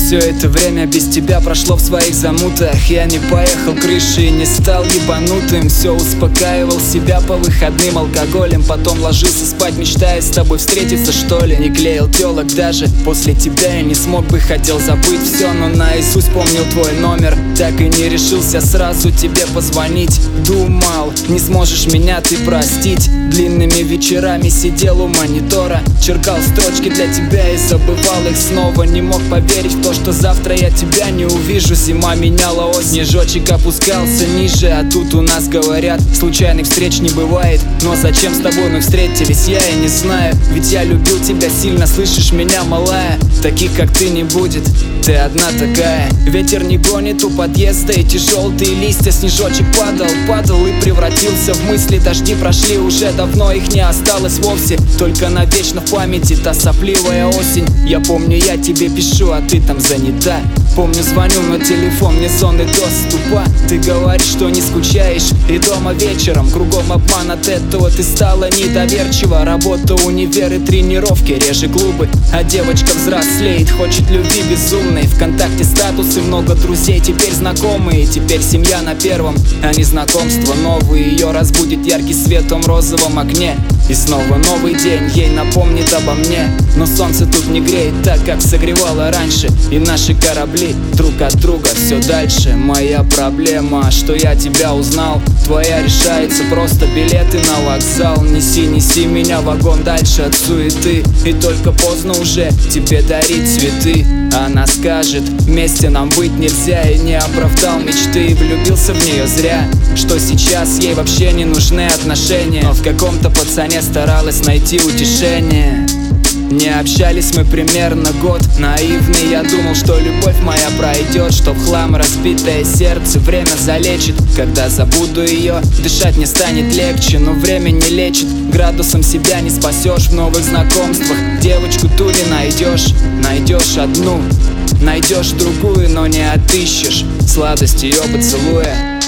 Все это время без тебя прошло в своих замутах. Я не поехал крышей и не стал ебанутым. Все успокаивал себя по выходным алкоголем. Потом ложился спать, мечтая с тобой встретиться, что ли. Не клеил телок даже после тебя. Я не смог бы, хотел забыть все, но наизусть помнил твой номер. Так и не решился сразу тебе позвонить. Думал, не сможешь меня ты простить. Длинными вечерами сидел у монитора, черкал строчки для тебя и забывал их снова. Не мог поверить в то, что завтра я тебя не увижу. Зима меняла осень, снежочек опускался ниже. А тут у нас говорят, случайных встреч не бывает. Но зачем с тобой мы встретились, я и не знаю. Ведь я любил тебя сильно, слышишь меня, малая? Таких как ты не будет, ты одна такая. Ветер не гонит у подъезда эти желтые листья. Снежочек падал и превратился в мысли. Дожди прошли уже давно, их не осталось вовсе. Только навечно в памяти та сопливая осень. Я помню, я тебе пишу, а ты там занята. Помню, звоню, но телефон мне зоны доступа. Ты говоришь, что не скучаешь, и дома вечером кругом обман. От этого ты стала недоверчива. Работа, универ и тренировки, реже клубы. А девочка взрослеет, хочет любви безумной. Вконтакте статусы, много друзей, теперь знакомые. Теперь семья на первом, а не знакомство новые. Ее разбудит яркий свет в том розовом окне. И снова новый день ей напомнит обо мне. Но солнце тут не греет так, как согревало раньше. И наши корабли друг от друга все дальше. Моя проблема, что я тебя узнал. Твоя решается просто билеты на вокзал. Неси меня в вагон дальше от суеты. И только поздно уже тебе дарить цветы. Она скажет, вместе нам быть нельзя. И не оправдал мечты, и влюбился в нее зря. Что сейчас ей вообще не нужны отношения. Но в каком-то пацане старалась найти утешение. Не общались мы примерно год. Наивный я думал, что любовь моя пройдет, что в хлам разбитое сердце время залечит. Когда забуду ее, дышать не станет легче. Но время не лечит, градусом себя не спасешь. В новых знакомствах девочку ту не найдешь. Найдешь одну, найдешь другую, но не отыщешь сладость ее поцелуя.